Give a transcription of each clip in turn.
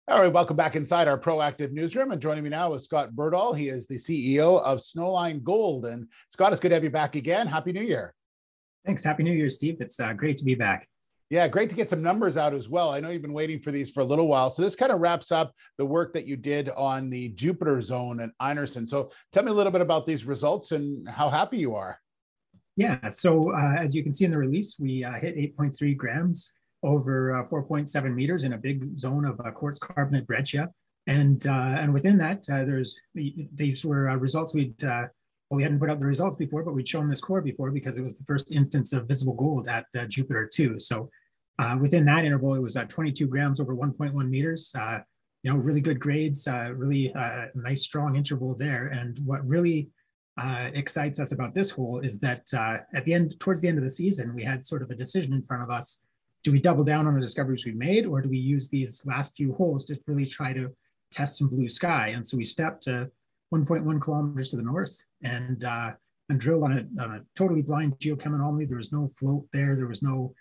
All right, welcome back inside our proactive newsroom. And joining me now is Scott Berdahl. He is the CEO of Snowline Gold. And Scott, it's good to have you back again. Happy New Year. Thanks. Happy New Year, Steve. It's great to be back. Yeah, great to get some numbers out as well. I know you've been waiting for these for a little while. So this kind of wraps up the work that you did on the Jupiter zone at Einarson. So tell me a little bit about these results and how happy you are. Yeah, so as you can see in the release, we hit 8.3 grams over 4.7 meters in a big zone of quartz carbonate breccia. And within that, these were results we hadn't put out the results before, but we'd shown this core before because it was the first instance of visible gold at Jupiter 2. So within that interval, it was 22 grams over 1.1 meters. Really good grades, really nice strong interval there. And what really excites us about this hole is that towards the end of the season, we had sort of a decision in front of us. Do we double down on the discoveries we made, or do we use these last few holes to really try to test some blue sky? And so we stepped 1.1 kilometers to the north and drilled on a totally blind geochem anomaly. There was no float there. There was no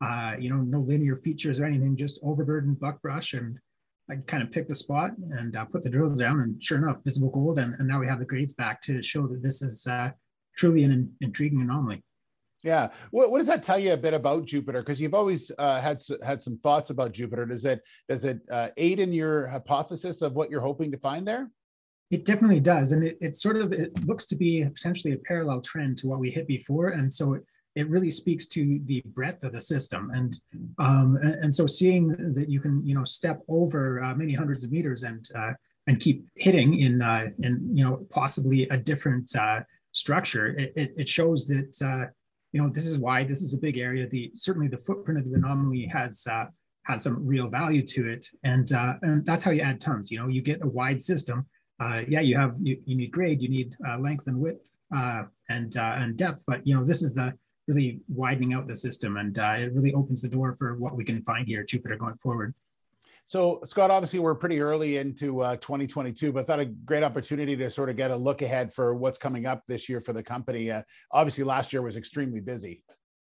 linear features or anything, just overburdened buckbrush. And I kind of picked the spot and put the drill down, and sure enough, visible gold. And now we have the grades back to show that this is truly an intriguing anomaly. Yeah. What does that tell you a bit about Jupiter? Because you've always had some thoughts about Jupiter. Does it aid in your hypothesis of what you're hoping to find there? It definitely does. And it looks to be potentially a parallel trend to what we hit before. And so it really speaks to the breadth of the system. And so seeing that you can, step over many hundreds of meters and keep hitting in possibly a different structure, it shows that, this is why this is a big area. Certainly the footprint of the anomaly has some real value to it. And that's how you add tons. You get a wide system. You need grade, you need length and width and depth, but this is the really widening out the system, and it really opens the door for what we can find here at Jupiter going forward. So Scott, obviously we're pretty early into 2022, but I thought a great opportunity to sort of get a look ahead for what's coming up this year for the company. Obviously last year was extremely busy.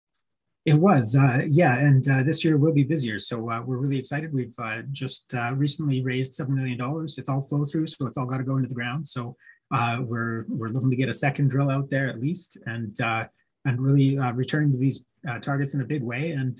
It was, and this year will be busier. So we're really excited. We've just recently raised $7 million. It's all flow through, so it's all got to go into the ground. So we're looking to get a second drill out there at least, and really returning to these targets in a big way. And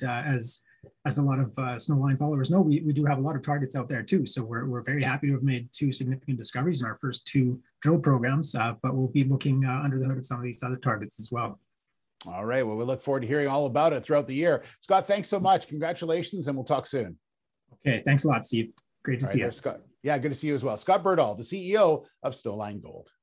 as a lot of Snowline followers know, we do have a lot of targets out there too. So we're very happy to have made two significant discoveries in our first two drill programs, but we'll be looking under the hood of some of these other targets as well. All right. Well, we look forward to hearing all about it throughout the year. Scott, thanks so much. Congratulations, and we'll talk soon. Okay. Thanks a lot, Steve. Great to see you. Scott. Yeah, good to see you as well. Scott Berdahl, the CEO of Snowline Gold.